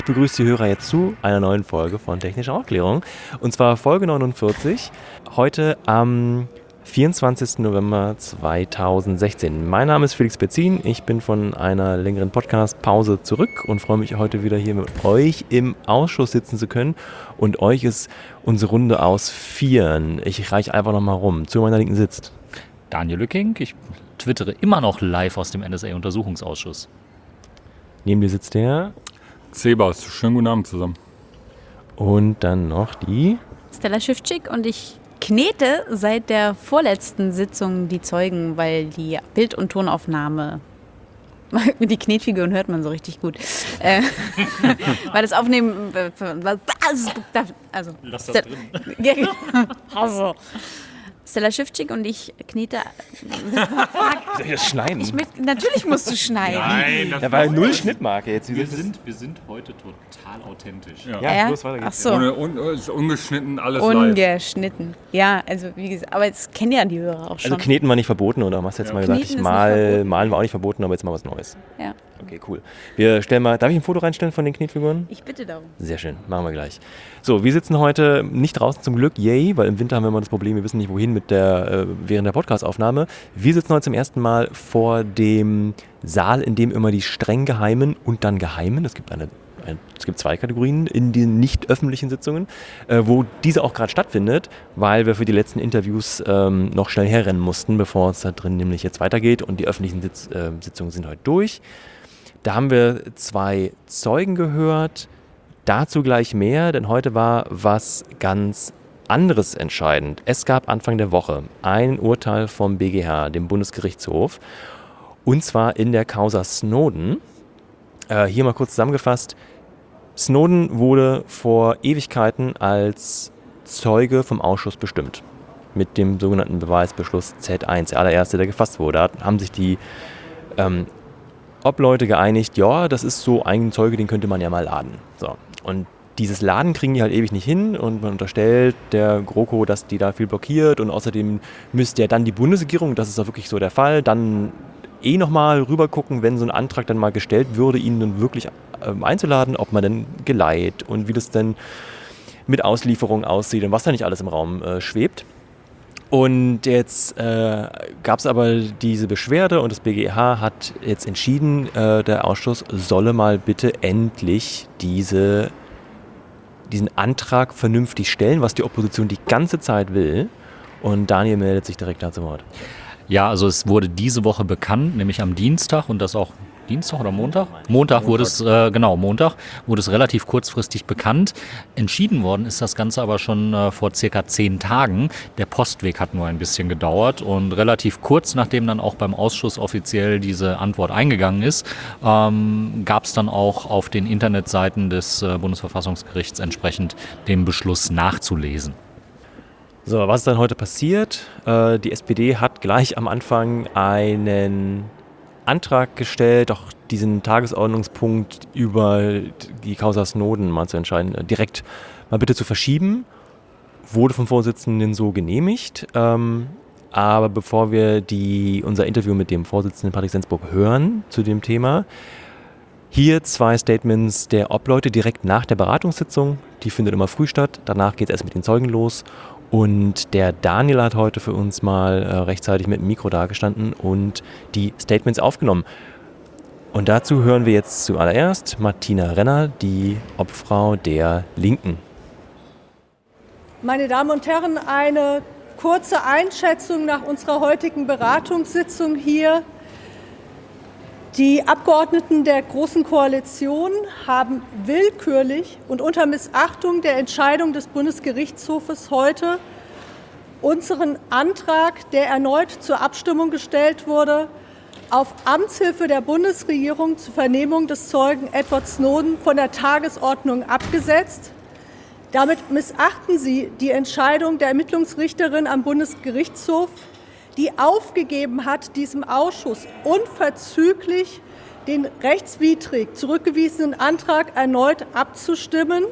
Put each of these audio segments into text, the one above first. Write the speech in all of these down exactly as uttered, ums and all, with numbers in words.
begrüße die Hörer jetzt zu einer neuen Folge von Technischer Aufklärung. Und zwar Folge neunundvierzig, heute am vierundzwanzigsten November zweitausendsechzehn. Mein Name ist Felix Betzin, ich bin von einer längeren Podcast-Pause zurück und freue mich heute wieder hier mit euch im Ausschuss sitzen zu können. Und euch ist unsere Runde aus Vieren. Ich reiche einfach nochmal rum. Zu meiner Linken sitzt Daniel Lücking, ich twittere immer noch live aus dem N S A-Untersuchungsausschuss. Neben dir sitzt der Sebas, schönen guten Abend zusammen. Und dann noch die Stella Schiffczyk und ich knete seit der vorletzten Sitzung die Zeugen, weil die Bild- und Tonaufnahme, die Knetfiguren hört man so richtig gut, äh, weil das Aufnehmen, also, Lass das drin. also. Stella Schiffczyk und ich knete. Soll ich das schneiden? Ich mit, natürlich musst du schneiden. Nein, das Da war null Schnittmarke jetzt. Wir sind, wir sind heute total authentisch. Ja. Ja, Ja? los, weiter geht's. Ach so. Ohne, un, ist ungeschnitten, alles live. Ungeschnitten. Ja, also wie gesagt, aber das kennen ja die Hörer auch schon. Also Kneten war nicht verboten, oder? Hast du jetzt Ja. mal gesagt, Kneten ich ist mal, nicht verboten. malen war auch nicht verboten, aber jetzt mal was Neues. Ja, Okay, cool. Wir stellen mal, darf ich ein Foto reinstellen von den Knetfiguren? ich bitte darum. Sehr schön, machen wir gleich. So, wir sitzen heute nicht draußen zum Glück, yay, weil im Winter haben wir immer das Problem, wir wissen nicht wohin mit der, äh, während der Podcast-Aufnahme. Wir sitzen heute zum ersten Mal vor dem Saal, in dem immer die streng geheimen und dann geheimen, es gibt eine, ein, es gibt zwei Kategorien in den nicht öffentlichen Sitzungen, äh, wo diese auch gerade stattfindet, weil wir für die letzten Interviews ähm, noch schnell herrennen mussten, bevor es da drin nämlich jetzt weitergeht und die öffentlichen Sitz, äh, Sitzungen sind heute durch. Da haben wir zwei Zeugen gehört, dazu gleich mehr, denn heute war was ganz anderes entscheidend. Es gab Anfang der Woche ein Urteil vom B G H, dem Bundesgerichtshof, und zwar in der Causa Snowden. Äh, hier mal kurz zusammengefasst. Snowden wurde vor Ewigkeiten als Zeuge vom Ausschuss bestimmt. Mit dem sogenannten Beweisbeschluss Z eins, der allererste, der gefasst wurde. Da haben sich die ähm, Obleute geeinigt, ja, das ist so ein Zeuge, den könnte man ja mal laden. So. Und dieses Laden kriegen die halt ewig nicht hin und man unterstellt der GroKo, dass die da viel blockiert und außerdem müsste ja dann die Bundesregierung, das ist auch wirklich so der Fall, dann eh nochmal rüber gucken, wenn so ein Antrag dann mal gestellt würde, ihn dann wirklich ähm, einzuladen, ob man denn geleiht und wie das denn mit Auslieferung aussieht und was da nicht alles im Raum äh, schwebt. Und jetzt äh, gab es aber diese Beschwerde und das B G H hat jetzt entschieden, äh, der Ausschuss solle mal bitte endlich diese, diesen Antrag vernünftig stellen, was die Opposition die ganze Zeit will. Und Daniel meldet sich direkt dazu Wort. Ja, also es wurde diese Woche bekannt, nämlich am Dienstag und das auch Dienstag oder Montag? Montag wurde es, äh, genau, Montag wurde es relativ kurzfristig bekannt. Entschieden worden ist das Ganze aber schon äh, vor circa zehn Tagen. Der Postweg hat nur ein bisschen gedauert und relativ kurz, nachdem dann auch beim Ausschuss offiziell diese Antwort eingegangen ist, ähm, gab es dann auch auf den Internetseiten des äh, Bundesverfassungsgerichts entsprechend den Beschluss nachzulesen. So, was ist dann heute passiert? Äh, die S P D hat gleich am Anfang einen Antrag gestellt, doch diesen Tagesordnungspunkt über die Causa Snowden mal zu entscheiden, äh, direkt mal bitte zu verschieben. Wurde vom Vorsitzenden so genehmigt. Ähm, aber bevor wir die, unser Interview mit dem Vorsitzenden Patrick Sensburg hören zu dem Thema, hier zwei Statements der Obleute direkt nach der Beratungssitzung. Die findet immer früh statt. Danach geht es erst mit den Zeugen los. Und der Daniel hat heute für uns mal äh, rechtzeitig mit dem Mikro dagestanden und die Statements aufgenommen. Und dazu hören wir jetzt zuallererst Martina Renner, die Obfrau der Linken. Meine Damen und Herren, eine kurze Einschätzung nach unserer heutigen Beratungssitzung hier. Die Abgeordneten der Großen Koalition haben willkürlich und unter Missachtung der Entscheidung des Bundesgerichtshofes heute unseren Antrag, der erneut zur Abstimmung gestellt wurde, auf Amtshilfe der Bundesregierung zur Vernehmung des Zeugen Edward Snowden von der Tagesordnung abgesetzt. Damit missachten Sie die Entscheidung der Ermittlungsrichterin am Bundesgerichtshof, die aufgegeben hat, diesem Ausschuss unverzüglich den rechtswidrig zurückgewiesenen Antrag erneut abzustimmen.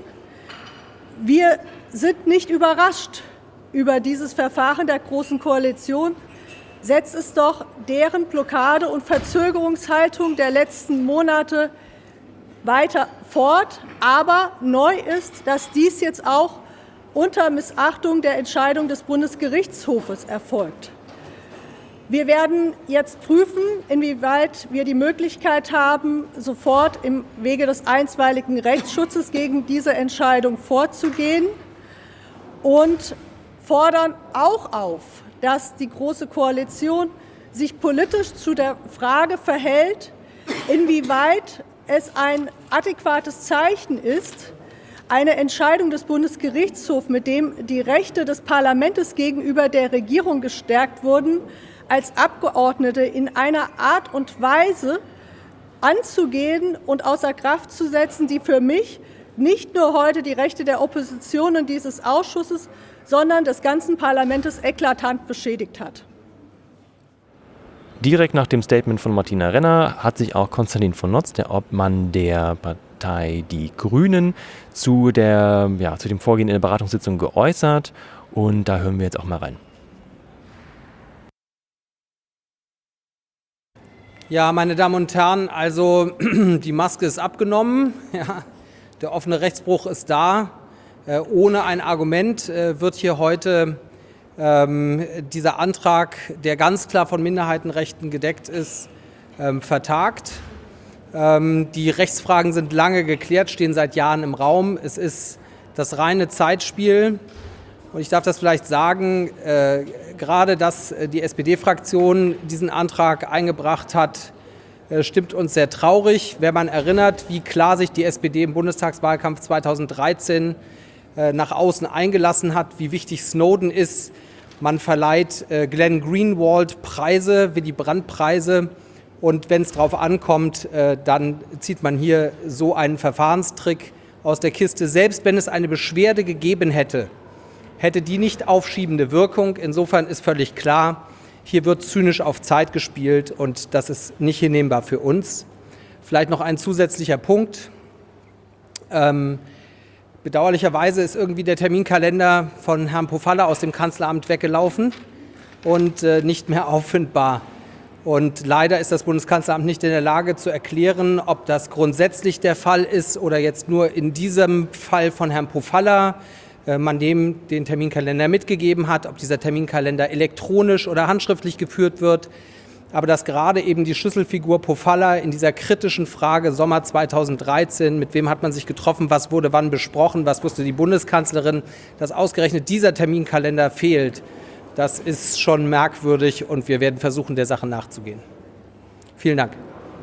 Wir sind nicht überrascht über dieses Verfahren der Großen Koalition. Setzt es doch deren Blockade und Verzögerungshaltung der letzten Monate weiter fort. Aber neu ist, dass dies jetzt auch unter Missachtung der Entscheidung des Bundesgerichtshofes erfolgt. Wir werden jetzt prüfen, inwieweit wir die Möglichkeit haben, sofort im Wege des einstweiligen Rechtsschutzes gegen diese Entscheidung vorzugehen und fordern auch auf, dass die Große Koalition sich politisch zu der Frage verhält, inwieweit es ein adäquates Zeichen ist, eine Entscheidung des Bundesgerichtshofs, mit dem die Rechte des Parlaments gegenüber der Regierung gestärkt wurden, als Abgeordnete in einer Art und Weise anzugehen und außer Kraft zu setzen, die für mich nicht nur heute die Rechte der Opposition und dieses Ausschusses, sondern des ganzen Parlaments eklatant beschädigt hat. Direkt nach dem Statement von Martina Renner hat sich auch Konstantin von Notz, der Obmann der Partei Die Grünen, zu, der, ja, zu dem Vorgehen in der Beratungssitzung geäußert. Und da hören wir jetzt auch mal rein. Ja, meine Damen und Herren, also die Maske ist abgenommen, ja, der offene Rechtsbruch ist da. Äh, ohne ein Argument äh, wird hier heute ähm, dieser Antrag, der ganz klar von Minderheitenrechten gedeckt ist, ähm, vertagt. Ähm, die Rechtsfragen sind lange geklärt, stehen seit Jahren im Raum. Es ist das reine Zeitspiel. Und ich darf das vielleicht sagen, äh, gerade dass die S P D-Fraktion diesen Antrag eingebracht hat, äh, stimmt uns sehr traurig, wenn man erinnert, wie klar sich die S P D im Bundestagswahlkampf zweitausenddreizehn äh, nach außen eingelassen hat, wie wichtig Snowden ist. Man verleiht äh, Glenn Greenwald Preise, Willy Brandt-Preise. Und wenn es darauf ankommt, äh, dann zieht man hier so einen Verfahrenstrick aus der Kiste. Selbst wenn es eine Beschwerde gegeben hätte, hätte die nicht aufschiebende Wirkung. Insofern ist völlig klar, hier wird zynisch auf Zeit gespielt und das ist nicht hinnehmbar für uns. Vielleicht noch ein zusätzlicher Punkt. Ähm, bedauerlicherweise ist irgendwie der Terminkalender von Herrn Pofalla aus dem Kanzleramt weggelaufen und äh, nicht mehr auffindbar. Und leider ist das Bundeskanzleramt nicht in der Lage zu erklären, ob das grundsätzlich der Fall ist oder jetzt nur in diesem Fall von Herrn Pofalla man dem den Terminkalender mitgegeben hat, ob dieser Terminkalender elektronisch oder handschriftlich geführt wird. Aber dass gerade eben die Schlüsselfigur Pofalla in dieser kritischen Frage Sommer zweitausenddreizehn, mit wem hat man sich getroffen, was wurde wann besprochen, was wusste die Bundeskanzlerin, dass ausgerechnet dieser Terminkalender fehlt, das ist schon merkwürdig und wir werden versuchen, der Sache nachzugehen. Vielen Dank.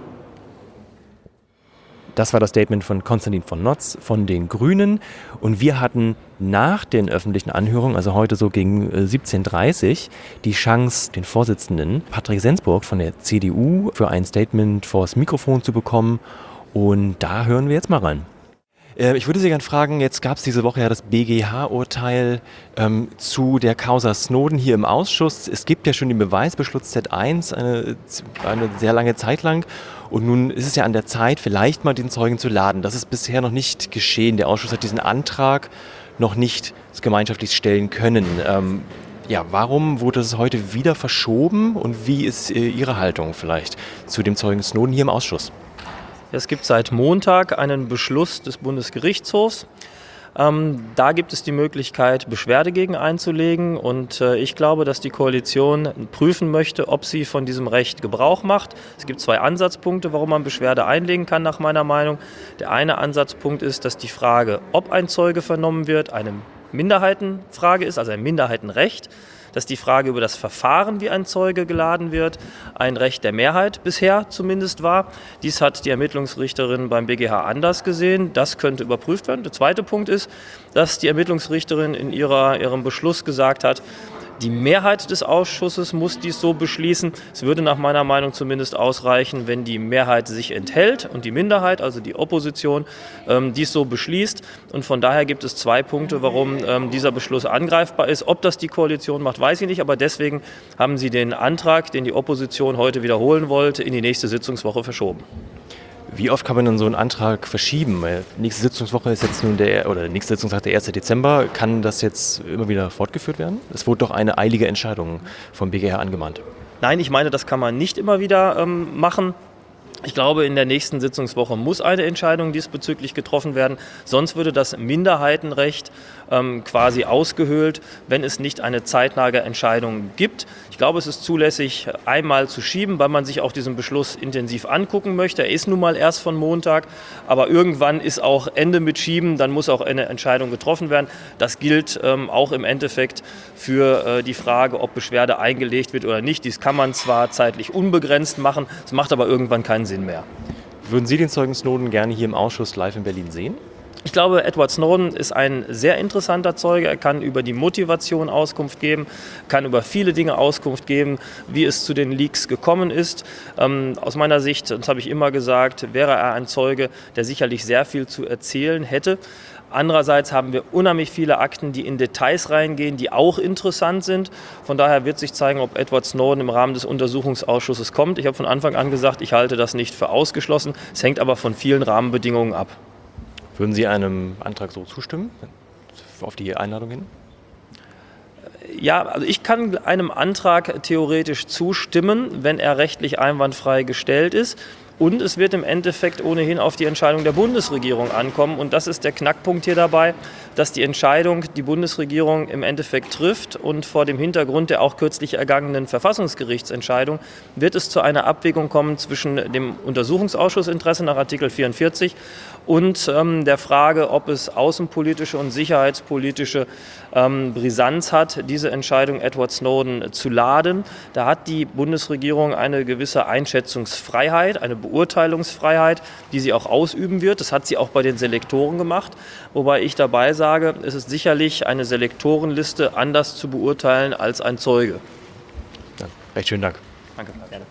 Das war das Statement von Konstantin von Notz von den Grünen. Und wir hatten nach den öffentlichen Anhörungen, also heute so gegen siebzehn Uhr dreißig, die Chance, den Vorsitzenden Patrick Sensburg von der C D U für ein Statement vors Mikrofon zu bekommen. Und da hören wir jetzt mal rein. Ich würde Sie gerne fragen, jetzt gab es diese Woche ja das B G H-Urteil ähm, zu der Causa Snowden hier im Ausschuss. Es gibt ja schon den Beweisbeschluss Z eins eine, eine sehr lange Zeit lang. Und nun ist es ja an der Zeit, vielleicht mal den Zeugen zu laden. Das ist bisher noch nicht geschehen. Der Ausschuss hat diesen Antrag noch nicht gemeinschaftlich stellen können. Ähm, ja, warum wurde es heute wieder verschoben und wie ist äh, Ihre Haltung vielleicht zu dem Zeugen Snowden hier im Ausschuss? Es gibt seit Montag einen Beschluss des Bundesgerichtshofs. Ähm, da gibt es die Möglichkeit, Beschwerde gegen einzulegen. Und äh, ich glaube, dass die Koalition prüfen möchte, ob sie von diesem Recht Gebrauch macht. Es gibt zwei Ansatzpunkte, warum man Beschwerde einlegen kann, nach meiner Meinung. Der eine Ansatzpunkt ist, dass die Frage, ob ein Zeuge vernommen wird, eine Minderheitenfrage ist, also ein Minderheitenrecht. Dass die Frage über das Verfahren, wie ein Zeuge geladen wird, ein Recht der Mehrheit bisher zumindest war. Dies hat die Ermittlungsrichterin beim B G H anders gesehen. Das könnte überprüft werden. Der zweite Punkt ist, dass die Ermittlungsrichterin in ihrer, ihrem Beschluss gesagt hat, die Mehrheit des Ausschusses muss dies so beschließen. Es würde nach meiner Meinung zumindest ausreichen, wenn die Mehrheit sich enthält und die Minderheit, also die Opposition, ähm, dies so beschließt. Und von daher gibt es zwei Punkte, warum ähm, dieser Beschluss angreifbar ist. Ob das die Koalition macht, weiß ich nicht. Aber deswegen haben sie den Antrag, den die Opposition heute wiederholen wollte, in die nächste Sitzungswoche verschoben. Wie oft kann man dann so einen Antrag verschieben? Nächste Sitzungswoche ist jetzt nun der, oder nächste Sitzungstag der erste Dezember. Kann das jetzt immer wieder fortgeführt werden? Es wurde doch eine eilige Entscheidung vom B G H angemahnt. Nein, ich meine, das kann man nicht immer wieder ähm, machen. Ich glaube, in der nächsten Sitzungswoche muss eine Entscheidung diesbezüglich getroffen werden. Sonst würde das Minderheitenrecht ähm, quasi ausgehöhlt, wenn es nicht eine zeitnahe Entscheidung gibt. Ich glaube, es ist zulässig, einmal zu schieben, weil man sich auch diesen Beschluss intensiv angucken möchte. Er ist nun mal erst von Montag, aber irgendwann ist auch Ende mit Schieben, dann muss auch eine Entscheidung getroffen werden. Das gilt ähm, auch im Endeffekt für äh, die Frage, ob Beschwerde eingelegt wird oder nicht. Dies kann man zwar zeitlich unbegrenzt machen, es macht aber irgendwann keinen Sinn mehr. Würden Sie den Zeugen Snowden gerne hier im Ausschuss live in Berlin sehen? Ich glaube, Edward Snowden ist ein sehr interessanter Zeuge. Er kann über die Motivation Auskunft geben, kann über viele Dinge Auskunft geben, wie es zu den Leaks gekommen ist. Ähm, aus meiner Sicht, das habe ich immer gesagt, wäre er ein Zeuge, der sicherlich sehr viel zu erzählen hätte. Andererseits haben wir unheimlich viele Akten, die in Details reingehen, die auch interessant sind. Von daher wird sich zeigen, ob Edward Snowden im Rahmen des Untersuchungsausschusses kommt. Ich habe von Anfang an gesagt, ich halte das nicht für ausgeschlossen. Es hängt aber von vielen Rahmenbedingungen ab. Würden Sie einem Antrag so zustimmen, auf die Einladung hin? Ja, also ich kann einem Antrag theoretisch zustimmen, wenn er rechtlich einwandfrei gestellt ist. Und es wird im Endeffekt ohnehin auf die Entscheidung der Bundesregierung ankommen. Und das ist der Knackpunkt hier dabei, dass die Entscheidung die Bundesregierung im Endeffekt trifft. Und vor dem Hintergrund der auch kürzlich ergangenen Verfassungsgerichtsentscheidung wird es zu einer Abwägung kommen zwischen dem Untersuchungsausschussinteresse nach Artikel vierundvierzig und ähm, der Frage, ob es außenpolitische und sicherheitspolitische ähm, Brisanz hat, diese Entscheidung Edward Snowden zu laden. Da hat die Bundesregierung eine gewisse Einschätzungsfreiheit, eine Beurteilungsfreiheit, die sie auch ausüben wird. Das hat sie auch bei den Selektoren gemacht, wobei ich dabei sage, es ist sicherlich eine Selektorenliste anders zu beurteilen als ein Zeuge. Ja, recht schönen Dank. Danke. Gerne.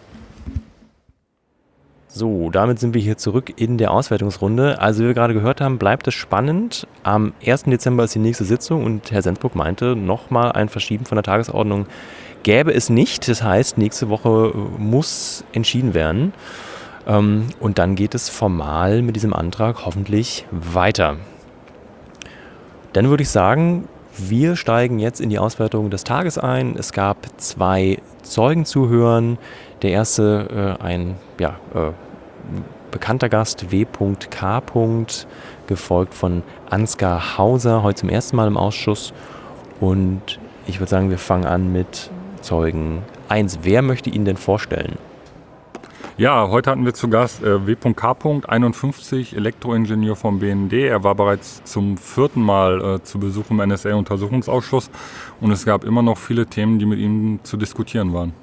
So, damit sind wir hier zurück in der Auswertungsrunde. Also wie wir gerade gehört haben, bleibt es spannend. Am ersten Dezember ist die nächste Sitzung und Herr Sensburg meinte, nochmal ein Verschieben von der Tagesordnung gäbe es nicht. Das heißt, nächste Woche muss entschieden werden. Und dann geht es formal mit diesem Antrag hoffentlich weiter. Dann würde ich sagen, wir steigen jetzt in die Auswertung des Tages ein. Es gab zwei Zeugen zu hören. Der erste, äh, ein ja, äh, bekannter Gast, W K. gefolgt von Ansgar Hauser, heute zum ersten Mal im Ausschuss. Und ich würde sagen, wir fangen an mit Zeugen eins. Wer möchte ihn denn vorstellen? Ja, heute hatten wir zu Gast äh, W K. einundfünfzig, Elektroingenieur vom B N D. Er war bereits zum vierten Mal äh, zu Besuch im N S A-Untersuchungsausschuss und es gab immer noch viele Themen, die mit ihm zu diskutieren waren.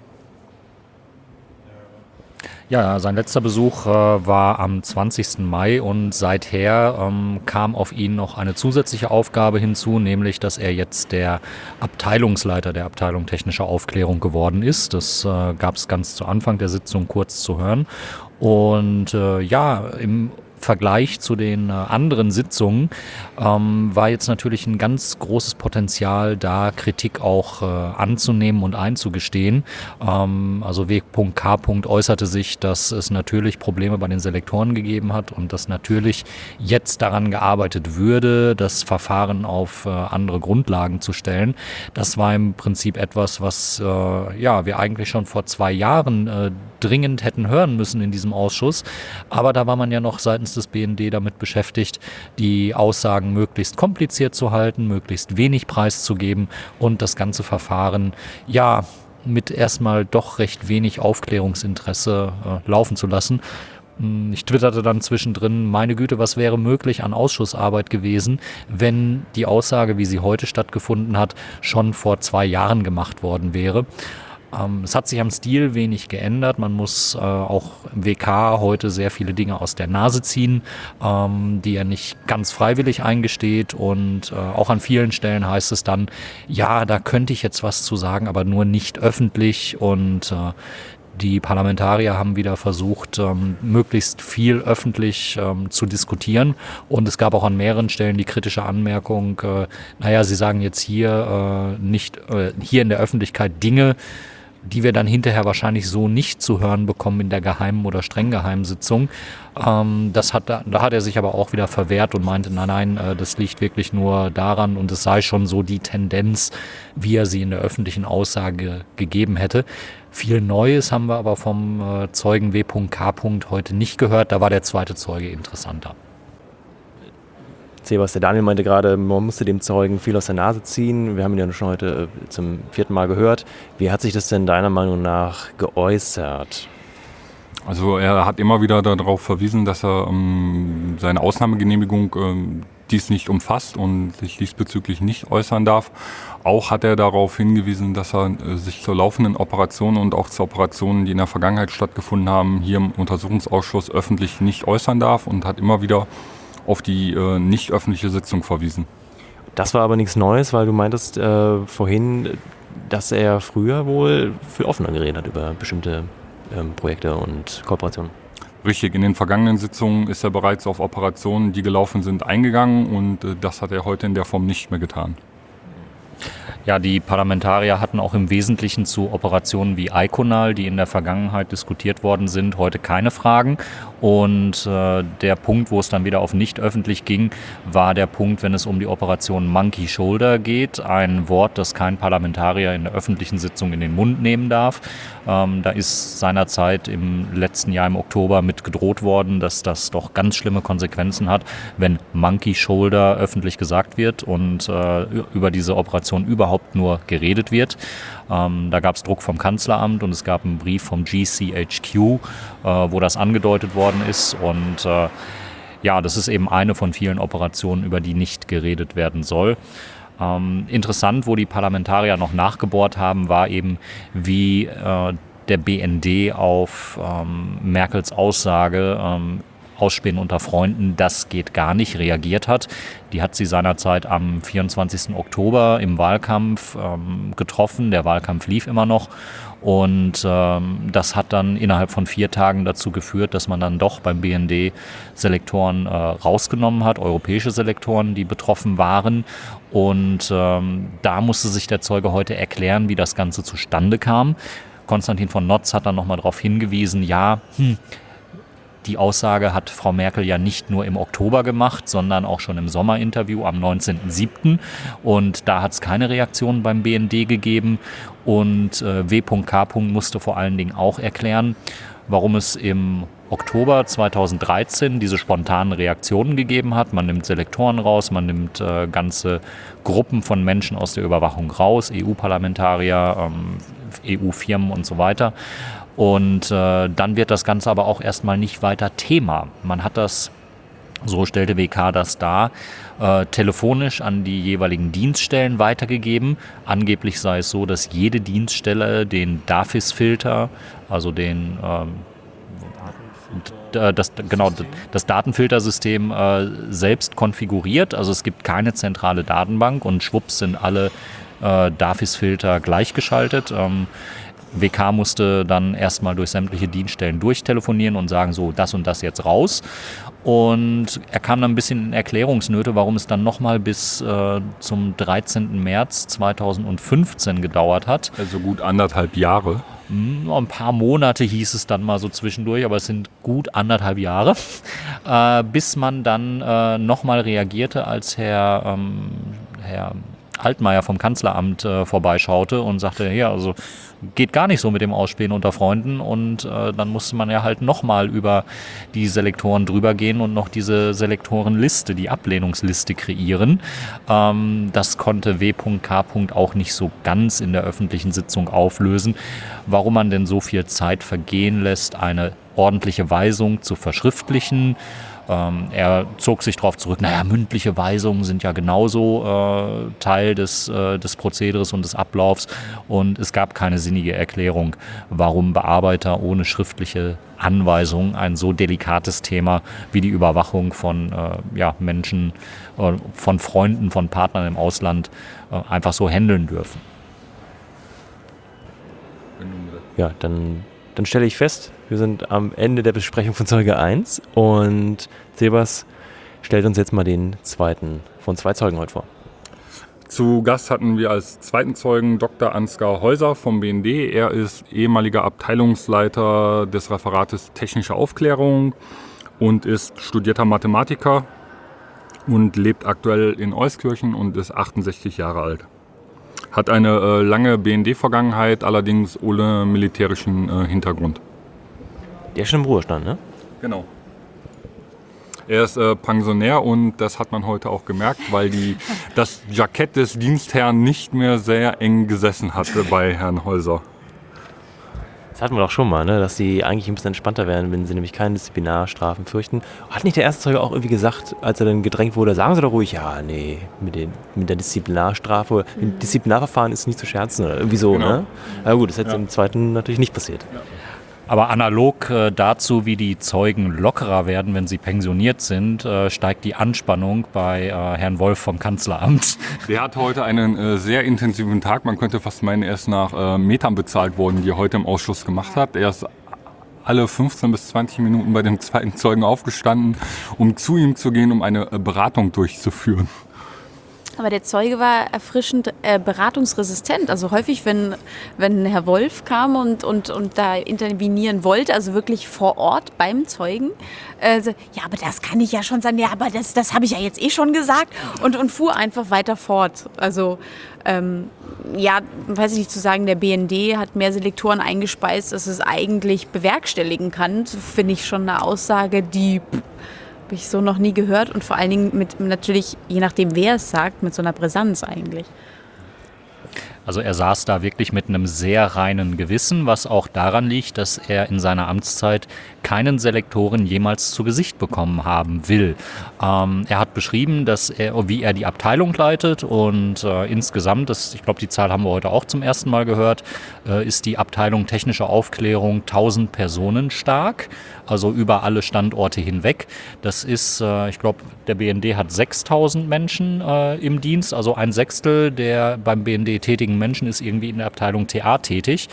Ja, sein letzter Besuch äh, war am zwanzigsten Mai und seither ähm, kam auf ihn noch eine zusätzliche Aufgabe hinzu, nämlich, dass er jetzt der Abteilungsleiter der Abteilung Technische Aufklärung geworden ist. Das äh, gab es ganz zu Anfang der Sitzung kurz zu hören. Und äh, ja, im Vergleich zu den äh, anderen Sitzungen ähm, war jetzt natürlich ein ganz großes Potenzial da, Kritik auch äh, anzunehmen und einzugestehen. Ähm, also W K. äußerte sich, dass es natürlich Probleme bei den Selektoren gegeben hat und dass natürlich jetzt daran gearbeitet würde, das Verfahren auf äh, andere Grundlagen zu stellen. Das war im Prinzip etwas, was äh, ja, wir eigentlich schon vor zwei Jahren äh, dringend hätten hören müssen in diesem Ausschuss. Aber da war man ja noch seitens des B N D damit beschäftigt, die Aussagen möglichst kompliziert zu halten, möglichst wenig preiszugeben und das ganze Verfahren ja mit erstmal doch recht wenig Aufklärungsinteresse äh, laufen zu lassen. Ich twitterte dann zwischendrin, meine Güte, was wäre möglich an Ausschussarbeit gewesen, wenn die Aussage, wie sie heute stattgefunden hat, schon vor zwei Jahren gemacht worden wäre. Ähm, es hat sich am Stil wenig geändert. Man muss äh, auch im W K heute sehr viele Dinge aus der Nase ziehen, ähm, die er nicht ganz freiwillig eingesteht. Und äh, auch an vielen Stellen heißt es dann, ja, da könnte ich jetzt was zu sagen, aber nur nicht öffentlich. Und äh, die Parlamentarier haben wieder versucht, ähm, möglichst viel öffentlich ähm, zu diskutieren. Und es gab auch an mehreren Stellen die kritische Anmerkung, äh, naja, Sie sagen jetzt hier äh, nicht, äh, hier in der Öffentlichkeit Dinge, die wir dann hinterher wahrscheinlich so nicht zu hören bekommen in der geheimen oder streng geheimen Sitzung. Ähm, das hat, da hat er sich aber auch wieder verwehrt und meinte, nein, nein, äh, das liegt wirklich nur daran und es sei schon so die Tendenz, wie er sie in der öffentlichen Aussage gegeben hätte. Viel Neues haben wir aber vom äh, Zeugen W K heute nicht gehört, da war der zweite Zeuge interessanter. Sebas, der Daniel meinte gerade, man musste dem Zeugen viel aus der Nase ziehen. Wir haben ihn ja schon heute äh, zum vierten Mal gehört. Wie hat sich das denn deiner Meinung nach geäußert? Also er hat immer wieder darauf verwiesen, dass er ähm, seine Ausnahmegenehmigung ähm, dies nicht umfasst und sich diesbezüglich nicht äußern darf. Auch hat er darauf hingewiesen, dass er äh, sich zur laufenden Operation und auch zu Operationen, die in der Vergangenheit stattgefunden haben, hier im Untersuchungsausschuss öffentlich nicht äußern darf und hat immer wieder auf die äh, nicht öffentliche Sitzung verwiesen. Das war aber nichts Neues, weil du meintest äh, vorhin, dass er früher wohl viel offener geredet hat über bestimmte ähm, Projekte und Kooperationen. Richtig, in den vergangenen Sitzungen ist er bereits auf Operationen, die gelaufen sind, eingegangen und äh, das hat er heute in der Form nicht mehr getan. Ja, die Parlamentarier hatten auch im Wesentlichen zu Operationen wie Iconal, die in der Vergangenheit diskutiert worden sind, heute keine Fragen. Und äh, der Punkt, wo es dann wieder auf nicht öffentlich ging, war der Punkt, wenn es um die Operation Monkey Shoulder geht. Ein Wort, das kein Parlamentarier in der öffentlichen Sitzung in den Mund nehmen darf. Ähm, da ist seinerzeit im letzten Jahr im Oktober mit gedroht worden, dass das doch ganz schlimme Konsequenzen hat, wenn Monkey Shoulder öffentlich gesagt wird und äh, über diese Operation überhaupt nur geredet wird. Ähm, da gab es Druck vom Kanzleramt und es gab einen Brief vom G C H Q, äh, wo das angedeutet worden ist. Und äh, ja, das ist eben eine von vielen Operationen, über die nicht geredet werden soll. Ähm, interessant, wo die Parlamentarier noch nachgebohrt haben, war eben, wie äh, der B N D auf ähm, Merkels Aussage, ähm, Ausspähen unter Freunden, das geht gar nicht, reagiert hat. Die hat sie seinerzeit am vierundzwanzigsten Oktober im Wahlkampf ähm, getroffen. Der Wahlkampf lief immer noch. Und ähm, das hat dann innerhalb von vier Tagen dazu geführt, dass man dann doch beim B N D Selektoren äh, rausgenommen hat, europäische Selektoren, die betroffen waren. Und ähm, da musste sich der Zeuge heute erklären, wie das Ganze zustande kam. Konstantin von Notz hat dann nochmal darauf hingewiesen, ja, hm, die Aussage hat Frau Merkel ja nicht nur im Oktober gemacht, sondern auch schon im Sommerinterview am neunzehnten siebten Und da hat es keine Reaktion beim B N D gegeben. Und äh, W K musste vor allen Dingen auch erklären, warum es im Oktober zweitausenddreizehn diese spontanen Reaktionen gegeben hat. Man nimmt Selektoren raus, man nimmt äh, ganze Gruppen von Menschen aus der Überwachung raus, E U-Parlamentarier, ähm, E U-Firmen und so weiter. Und äh, dann wird das Ganze aber auch erstmal nicht weiter Thema. Man hat das, so stellte W K das dar, äh, telefonisch an die jeweiligen Dienststellen weitergegeben. Angeblich sei es so, dass jede Dienststelle den D A F I S-Filter, also den ähm, Das, genau, das Datenfiltersystem äh, selbst konfiguriert. Also es gibt keine zentrale Datenbank und schwupps sind alle äh, D A F I S-Filter gleichgeschaltet. Ähm, W K musste dann erstmal durch sämtliche Dienststellen durchtelefonieren und sagen, so, das und das jetzt raus. Und er kam dann ein bisschen in Erklärungsnöte, warum es dann nochmal bis äh, zum dreizehnten März zweitausendfünfzehn gedauert hat. Also gut anderthalb Jahre. Ein paar Monate hieß es dann mal so zwischendurch, aber es sind gut anderthalb Jahre, äh, bis man dann äh, nochmal reagierte, als Herr, ähm, Herr Altmaier vom Kanzleramt äh, vorbeischaute und sagte, ja, also geht gar nicht so mit dem Ausspähen unter Freunden. Und äh, dann musste man ja halt nochmal über die Selektoren drüber gehen und noch diese Selektorenliste, die Ablehnungsliste kreieren. Ähm, das konnte W K auch nicht so ganz in der öffentlichen Sitzung auflösen, warum man denn so viel Zeit vergehen lässt, eine ordentliche Weisung zu verschriftlichen. Ähm, er zog sich darauf zurück, naja, mündliche Weisungen sind ja genauso äh, Teil des, äh, des Prozederes und des Ablaufs und es gab keine sinnige Erklärung, warum Bearbeiter ohne schriftliche Anweisung ein so delikates Thema wie die Überwachung von äh, ja, Menschen, äh, von Freunden, von Partnern im Ausland äh, einfach so handeln dürfen. Ja, dann, dann stelle ich fest, wir sind am Ende der Besprechung von Zeuge eins und Sebas stellt uns jetzt mal den zweiten von zwei Zeugen heute vor. Zu Gast hatten wir als zweiten Zeugen Doktor Ansgar Häuser vom B N D. Er ist ehemaliger Abteilungsleiter des Referates Technische Aufklärung und ist studierter Mathematiker und lebt aktuell in Euskirchen und ist achtundsechzig Jahre alt. Hat eine äh, lange B N D-Vergangenheit, allerdings ohne militärischen äh, Hintergrund. Der ist schon im Ruhestand, ne? Genau. Er ist äh, Pensionär und das hat man heute auch gemerkt, weil die, das Jackett des Dienstherrn nicht mehr sehr eng gesessen hatte bei Herrn Häuser. Das hatten wir doch schon mal, ne? Dass die eigentlich ein bisschen entspannter werden, wenn sie nämlich keine Disziplinarstrafen fürchten. Hat nicht der erste Zeuge auch irgendwie gesagt, als er dann gedrängt wurde, sagen Sie doch ruhig, ja, nee, mit, den, mit der Disziplinarstrafe, mit dem Disziplinarverfahren ist nicht zu scherzen oder irgendwie so, Genau. ne? Aber gut, das ist jetzt Ja. im zweiten natürlich nicht passiert. Ja. Aber analog äh, dazu, wie die Zeugen lockerer werden, wenn sie pensioniert sind, äh, steigt die Anspannung bei äh, Herrn Wolf vom Kanzleramt. Der hat heute einen äh, sehr intensiven Tag. Man könnte fast meinen, er ist nach äh, Metern bezahlt worden, die er heute im Ausschuss gemacht hat. Er ist alle fünfzehn bis zwanzig Minuten bei dem zweiten Zeugen aufgestanden, um zu ihm zu gehen, um eine äh, Beratung durchzuführen. Aber der Zeuge war erfrischend äh, beratungsresistent. Also häufig, wenn, wenn Herr Wolf kam und, und, und da intervenieren wollte, also wirklich vor Ort beim Zeugen, äh, so, ja, aber das kann ich ja schon sagen, ja, aber das, das habe ich ja jetzt eh schon gesagt und, und fuhr einfach weiter fort. Also ähm, ja, weiß ich nicht zu sagen, der B N D hat mehr Selektoren eingespeist, als es eigentlich bewerkstelligen kann, finde ich schon eine Aussage, die habe ich so noch nie gehört und vor allen Dingen mit natürlich, je nachdem wer es sagt, mit so einer Brisanz eigentlich. Also er saß da wirklich mit einem sehr reinen Gewissen, was auch daran liegt, dass er in seiner Amtszeit keinen Selektoren jemals zu Gesicht bekommen haben will. Ähm, er hat beschrieben, dass er, wie er die Abteilung leitet und äh, insgesamt, das, ich glaube, die Zahl haben wir heute auch zum ersten Mal gehört, äh, ist die Abteilung Technische Aufklärung tausend Personen stark, also über alle Standorte hinweg. Das ist, äh, ich glaube, der B N D hat sechstausend Menschen äh, im Dienst, also ein Sechstel der beim B N D tätigen Menschen ist irgendwie in der Abteilung T A tätig.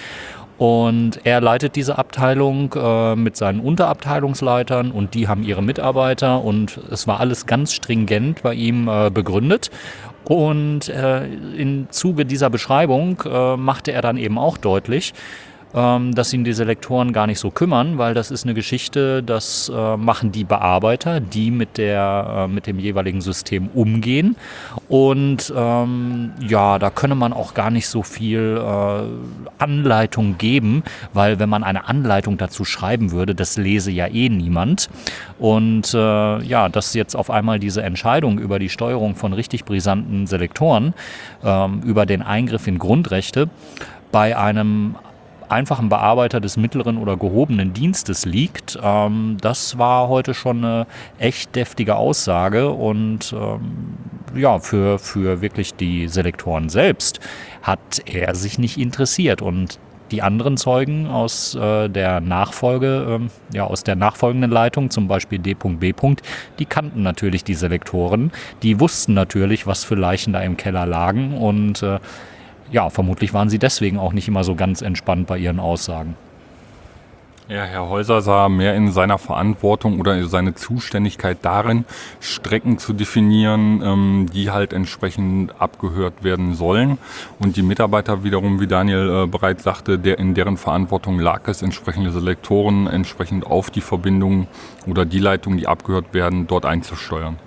Und er leitet diese Abteilung äh, mit seinen Unterabteilungsleitern und die haben ihre Mitarbeiter und es war alles ganz stringent bei ihm äh, begründet. Und äh, im Zuge dieser Beschreibung äh, machte er dann eben auch deutlich, ähm, dass ihn die Selektoren gar nicht so kümmern, weil das ist eine Geschichte, das äh, machen die Bearbeiter, die mit, der, äh, mit dem jeweiligen System umgehen. Und ähm, ja, da könne man auch gar nicht so viel äh, Anleitung geben, weil wenn man eine Anleitung dazu schreiben würde, das lese ja eh niemand. Und äh, ja, dass jetzt auf einmal diese Entscheidung über die Steuerung von richtig brisanten Selektoren, ähm, über den Eingriff in Grundrechte bei einem einfachen Bearbeiter des mittleren oder gehobenen Dienstes liegt, ähm, das war heute schon eine echt deftige Aussage und ähm, ja, für, für wirklich die Selektoren selbst hat er sich nicht interessiert und die anderen Zeugen aus äh, der Nachfolge, ähm, ja, aus der nachfolgenden Leitung, zum Beispiel D B, die kannten natürlich die Selektoren, die wussten natürlich, was für Leichen da im Keller lagen und äh, ja, vermutlich waren sie deswegen auch nicht immer so ganz entspannt bei ihren Aussagen. Ja, Herr Häuser sah mehr in seiner Verantwortung oder seine Zuständigkeit darin, Strecken zu definieren, ähm, die halt entsprechend abgehört werden sollen. Und die Mitarbeiter wiederum, wie Daniel äh, bereits sagte, der, in deren Verantwortung lag es, entsprechende Selektoren entsprechend auf die Verbindungen oder die Leitungen, die abgehört werden, dort einzusteuern.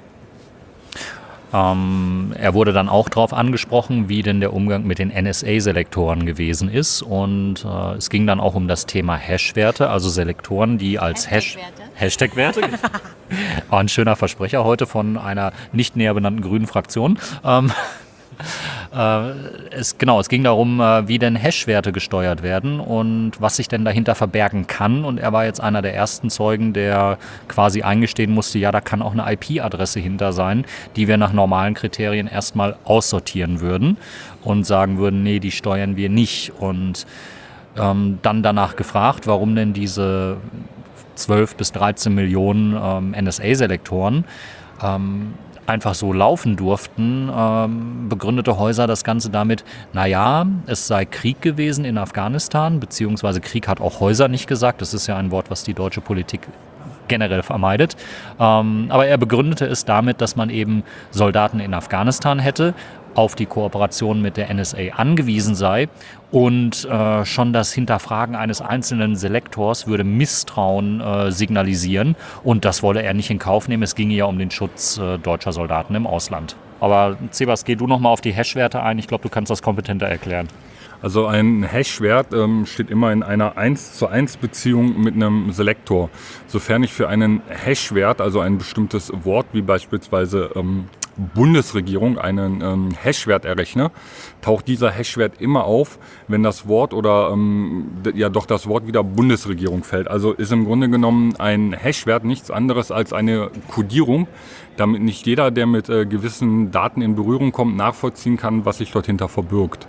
Ähm, er wurde dann auch darauf angesprochen, wie denn der Umgang mit den N S A-Selektoren gewesen ist. Und äh, es ging dann auch um das Thema Hash-Werte, also Selektoren, die als Hash... Hashtag-Werte? Auch ein schöner Versprecher heute von einer nicht näher benannten grünen Fraktion. Ähm, Äh, es, genau, es ging darum, äh, wie denn Hash-Werte gesteuert werden und was sich denn dahinter verbergen kann. Und er war jetzt einer der ersten Zeugen, der quasi eingestehen musste, ja, da kann auch eine I P-Adresse hinter sein, die wir nach normalen Kriterien erstmal aussortieren würden und sagen würden, nee, die steuern wir nicht. Und ähm, dann danach gefragt, warum denn diese zwölf bis dreizehn Millionen ähm, N S A-Selektoren ähm, einfach so laufen durften, ähm, begründete Häuser das Ganze damit, naja, es sei Krieg gewesen in Afghanistan, beziehungsweise Krieg hat auch Häuser nicht gesagt, das ist ja ein Wort, was die deutsche Politik generell vermeidet, ähm, aber er begründete es damit, dass man eben Soldaten in Afghanistan hätte auf die Kooperation mit der N S A angewiesen sei und äh, schon das Hinterfragen eines einzelnen Selektors würde Misstrauen äh, signalisieren und das wolle er nicht in Kauf nehmen. Es ginge ja um den Schutz äh, deutscher Soldaten im Ausland. Aber Sebas, geh du nochmal auf die Hash-Werte ein. Ich glaube, du kannst das kompetenter erklären. Also ein Hash-Wert ähm, steht immer in einer eins zu eins Beziehung mit einem Selektor. Sofern ich für einen Hash-Wert, also ein bestimmtes Wort wie beispielsweise ähm, Bundesregierung, einen ähm, Hash-Wert errechne, taucht dieser Hash-Wert immer auf, wenn das Wort oder ähm, d- ja doch das Wort wieder Bundesregierung fällt. Also ist im Grunde genommen ein Hash-Wert nichts anderes als eine Kodierung, damit nicht jeder, der mit äh, gewissen Daten in Berührung kommt, nachvollziehen kann, was sich dort hinter verbirgt.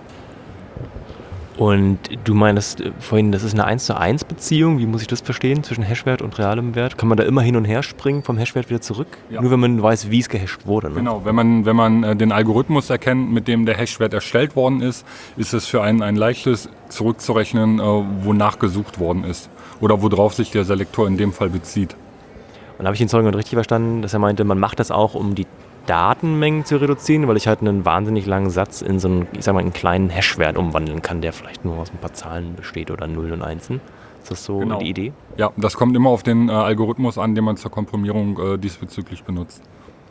Und du meinst äh, vorhin, das ist eine eins zu eins Beziehung. Wie muss ich das verstehen zwischen Hashwert und realem Wert? Kann man da immer hin und her springen, vom Hashwert wieder zurück? Ja. Nur wenn man weiß, wie es gehasht wurde. Ne? Genau, wenn man, wenn man äh, den Algorithmus erkennt, mit dem der Hashwert erstellt worden ist, ist es für einen ein leichtes zurückzurechnen, äh, wonach gesucht worden ist oder worauf sich der Selektor in dem Fall bezieht. Und habe ich den Zeugen richtig verstanden, dass er meinte, man macht das auch, um die Datenmengen zu reduzieren, weil ich halt einen wahnsinnig langen Satz in so einen, ich sag mal, einen kleinen Hashwert umwandeln kann, der vielleicht nur aus ein paar Zahlen besteht oder Nullen und Einsen. Ist das so Genau. die Idee? Ja, das kommt immer auf den äh, Algorithmus an, den man zur Komprimierung äh, diesbezüglich benutzt.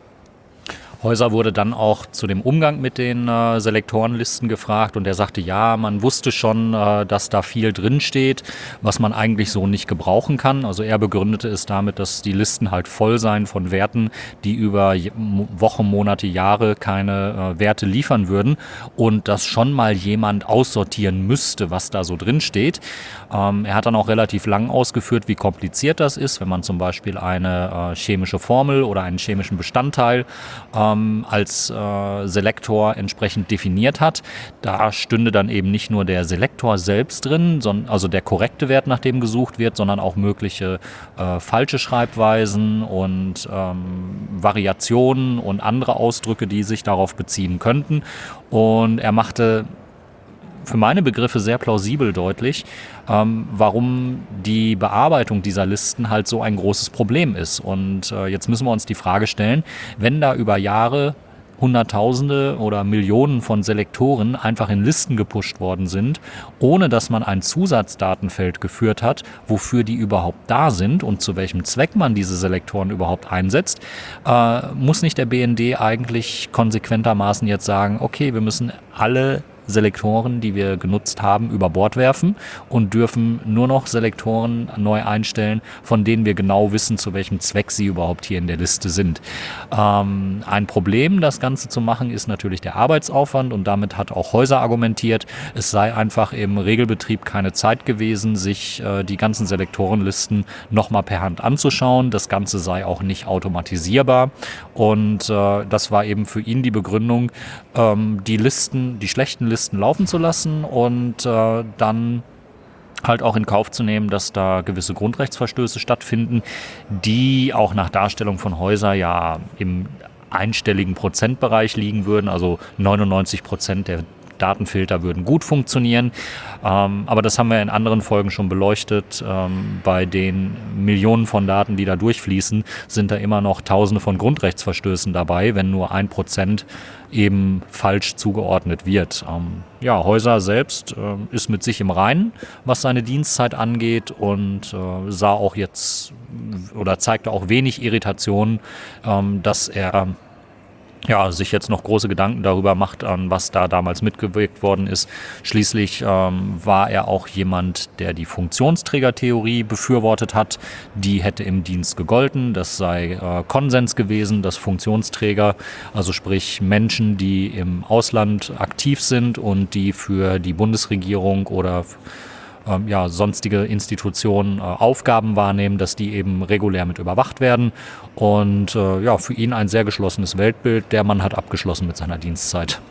Heuser wurde dann auch zu dem Umgang mit den äh, Selektorenlisten gefragt und er sagte, ja, man wusste schon, äh, dass da viel drinsteht, was man eigentlich so nicht gebrauchen kann. Also er begründete es damit, dass die Listen halt voll seien von Werten, die über Wochen, Monate, Jahre keine äh, Werte liefern würden und dass schon mal jemand aussortieren müsste, was da so drinsteht. Ähm, er hat dann auch relativ lang ausgeführt, wie kompliziert das ist, wenn man zum Beispiel eine äh, chemische Formel oder einen chemischen Bestandteil äh, als äh, Selektor entsprechend definiert hat. Da stünde dann eben nicht nur der Selektor selbst drin, sondern, also der korrekte Wert, nach dem gesucht wird, sondern auch mögliche äh, falsche Schreibweisen und ähm, Variationen und andere Ausdrücke, die sich darauf beziehen könnten. Und er machte für meine Begriffe sehr plausibel deutlich, ähm, warum die Bearbeitung dieser Listen halt so ein großes Problem ist. Und äh, jetzt müssen wir uns die Frage stellen, wenn da über Jahre Hunderttausende oder Millionen von Selektoren einfach in Listen gepusht worden sind, ohne dass man ein Zusatzdatenfeld geführt hat, wofür die überhaupt da sind und zu welchem Zweck man diese Selektoren überhaupt einsetzt, äh, muss nicht der B N D eigentlich konsequentermaßen jetzt sagen, okay, wir müssen alle Selektoren, die wir genutzt haben, über Bord werfen und dürfen nur noch Selektoren neu einstellen, von denen wir genau wissen, zu welchem Zweck sie überhaupt hier in der Liste sind. Ähm, ein Problem, das Ganze zu machen, ist natürlich der Arbeitsaufwand und damit hat auch Heuser argumentiert, es sei einfach im Regelbetrieb keine Zeit gewesen, sich äh, die ganzen Selektorenlisten nochmal per Hand anzuschauen. Das Ganze sei auch nicht automatisierbar und äh, das war eben für ihn die Begründung, ähm, die Listen, die schlechten Listen laufen zu lassen und äh, dann halt auch in Kauf zu nehmen, dass da gewisse Grundrechtsverstöße stattfinden, die auch nach Darstellung von Heuser ja im einstelligen Prozentbereich liegen würden, also neunundneunzig Prozent der Datenfilter würden gut funktionieren. Ähm, aber das haben wir in anderen Folgen schon beleuchtet. Ähm, bei den Millionen von Daten, die da durchfließen, sind da immer noch Tausende von Grundrechtsverstößen dabei, wenn nur ein Prozent eben falsch zugeordnet wird. Ähm, ja, Heuser selbst äh, ist mit sich im Reinen, was seine Dienstzeit angeht und äh, sah auch jetzt oder zeigte auch wenig Irritation, ähm, dass er ja, sich jetzt noch große Gedanken darüber macht, an was da damals mitgewirkt worden ist. Schließlich ähm, war er auch jemand, der die Funktionsträgertheorie befürwortet hat. Die hätte im Dienst gegolten. Das sei äh, Konsens gewesen, dass Funktionsträger, also sprich Menschen, die im Ausland aktiv sind und die für die Bundesregierung oder ähm, ja, sonstige Institutionen äh, Aufgaben wahrnehmen, dass die eben regulär mit überwacht werden. Und äh, ja, für ihn ein sehr geschlossenes Weltbild. Der Mann hat abgeschlossen mit seiner Dienstzeit.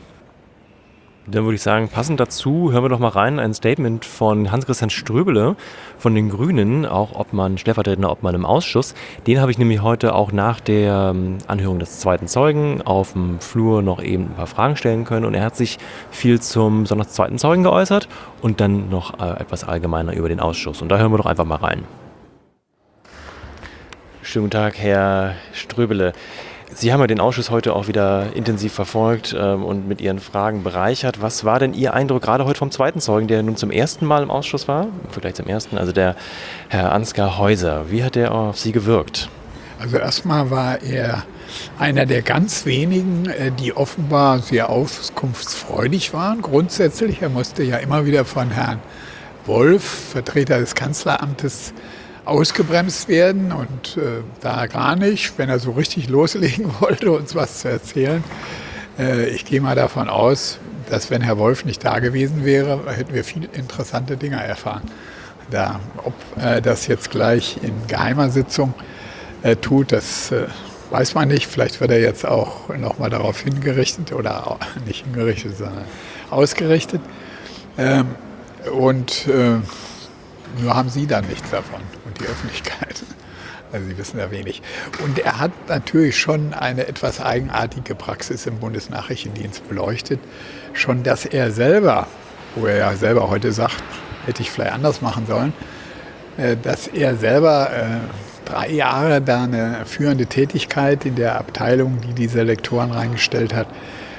Dann würde ich sagen, passend dazu hören wir doch mal rein ein Statement von Hans-Christian Ströbele von den Grünen, auch Obmann, stellvertretender Obmann im Ausschuss. Den habe ich nämlich heute auch nach der Anhörung des zweiten Zeugen auf dem Flur noch eben ein paar Fragen stellen können. Und er hat sich viel zum besonders zweiten Zeugen geäußert und dann noch äh, etwas allgemeiner über den Ausschuss. Und da hören wir doch einfach mal rein. Schönen guten Tag, Herr Ströbele. Sie haben ja den Ausschuss heute auch wieder intensiv verfolgt ähm, und mit Ihren Fragen bereichert. Was war denn Ihr Eindruck gerade heute vom zweiten Zeugen, der nun zum ersten Mal im Ausschuss war? Vielleicht zum ersten, also der Herr Ansgar Häuser. Wie hat der auf Sie gewirkt? Also erstmal war er einer der ganz wenigen, die offenbar sehr auskunftsfreudig waren. Grundsätzlich, er musste ja immer wieder von Herrn Wolf, Vertreter des Kanzleramtes, ausgebremst werden und äh, da gar nicht, wenn er so richtig loslegen wollte, uns was zu erzählen. Äh, ich gehe mal davon aus, dass wenn Herr Wolf nicht da gewesen wäre, hätten wir viele interessante Dinge erfahren. Da, ob er das jetzt gleich in geheimer Sitzung äh, tut, das äh, weiß man nicht. Vielleicht wird er jetzt auch nochmal darauf hingerichtet oder nicht hingerichtet, sondern ausgerichtet. Ähm, und äh, nur haben Sie dann nichts davon und die Öffentlichkeit. Also Sie wissen ja wenig. Und er hat natürlich schon eine etwas eigenartige Praxis im Bundesnachrichtendienst beleuchtet. Schon, dass er selber, wo er ja selber heute sagt, hätte ich vielleicht anders machen sollen, äh, dass er selber äh, drei Jahre da eine führende Tätigkeit in der Abteilung, die die Selektoren reingestellt hat,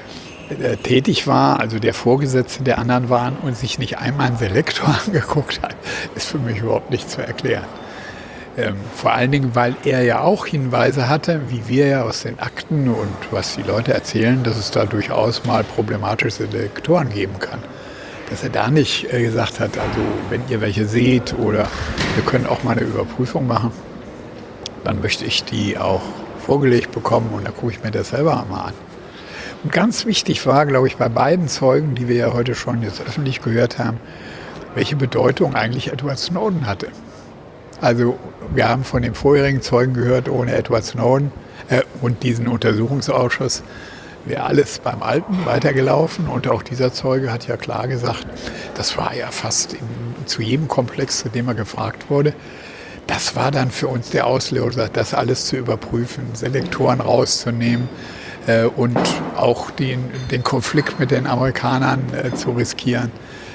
äh, tätig war, also der Vorgesetzte der anderen waren und sich nicht einmal einen Selektor angeguckt hat, ist für mich überhaupt nicht zu erklären. Ähm, vor allen Dingen, weil er ja auch Hinweise hatte, wie wir ja aus den Akten und was die Leute erzählen, dass es da durchaus mal problematische Selektoren geben kann. Dass er da nicht äh, gesagt hat, also wenn ihr welche seht oder wir können auch mal eine Überprüfung machen, dann möchte ich die auch vorgelegt bekommen und dann gucke ich mir das selber mal an. Und ganz wichtig war, glaube ich, bei beiden Zeugen, die wir ja heute schon jetzt öffentlich gehört haben, welche Bedeutung eigentlich Edward Snowden hatte. Also wir haben von dem vorherigen Zeugen gehört, ohne Edward Snowden äh, und diesen Untersuchungsausschuss wäre alles beim Alten weitergelaufen. Und auch dieser Zeuge hat ja klar gesagt, das war ja fast in, zu jedem Komplex, zu dem er gefragt wurde, das war dann für uns der Auslöser, das alles zu überprüfen, Selektoren rauszunehmen äh, und auch den, den Konflikt mit den Amerikanern äh, zu riskieren.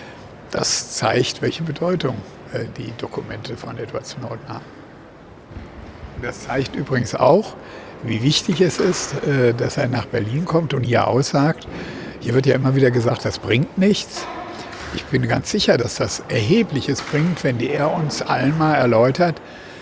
Das zeigt, welche Bedeutung äh, die Dokumente von Edward Snowden haben. Das zeigt übrigens auch, wie wichtig es ist, äh, dass er nach Berlin kommt und hier aussagt. Hier wird ja immer wieder gesagt, das bringt nichts. Ich bin ganz sicher, dass das Erhebliches bringt, wenn er uns allen mal erläutert,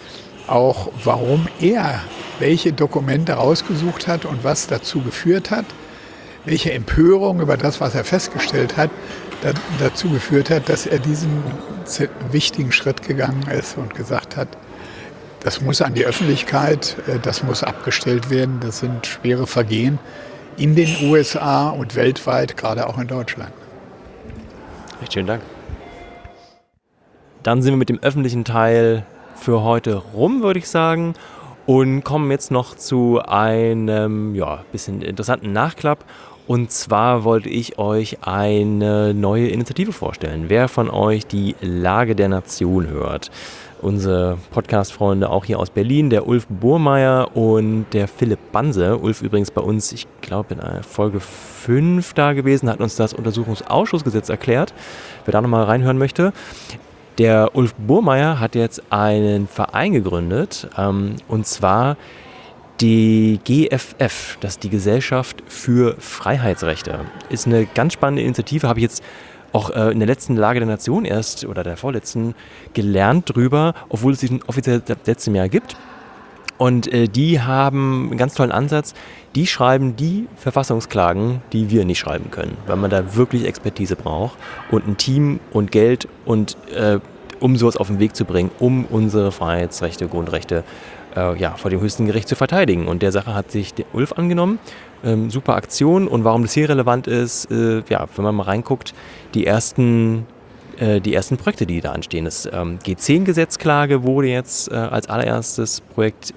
auch warum er welche Dokumente rausgesucht hat und was dazu geführt hat, welche Empörung über das, was er festgestellt hat, da, dazu geführt hat, dass er diesen wichtigen Schritt gegangen ist und gesagt hat, das muss an die Öffentlichkeit, das muss abgestellt werden, das sind schwere Vergehen in den U S A und weltweit, gerade auch in Deutschland. Recht schönen Dank. Dann sind wir mit dem öffentlichen Teil für heute rum, würde ich sagen, und kommen jetzt noch zu einem ja, bisschen interessanten Nachklapp. Und zwar wollte ich euch eine neue Initiative vorstellen. Wer von euch die Lage der Nation hört? Unsere Podcast-Freunde auch hier aus Berlin, der Ulf Burmeier und der Philipp Banse. Ulf übrigens bei uns, ich glaube in Folge fünf da gewesen, hat uns das Untersuchungsausschussgesetz erklärt. Wer da nochmal reinhören möchte. Der Ulf Burmeier hat jetzt einen Verein gegründet, ähm, und zwar die G F F, das ist die Gesellschaft für Freiheitsrechte. Ist eine ganz spannende Initiative, habe ich jetzt auch äh, in der letzten Lage der Nation erst oder der vorletzten gelernt drüber, obwohl es diesen offiziell seit letztem Jahr gibt. Und äh, die haben einen ganz tollen Ansatz. Die schreiben die Verfassungsklagen, die wir nicht schreiben können, weil man da wirklich Expertise braucht und ein Team und Geld, und äh, um sowas auf den Weg zu bringen, um unsere Freiheitsrechte, Grundrechte äh, ja, vor dem höchsten Gericht zu verteidigen. Und der Sache hat sich der Ulf angenommen. Ähm, super Aktion. Und warum das hier relevant ist, äh, ja, wenn man mal reinguckt, die ersten, äh, die ersten Projekte, die da anstehen. Das ähm, G zehn Gesetzklage wurde jetzt äh, als allererstes Projekt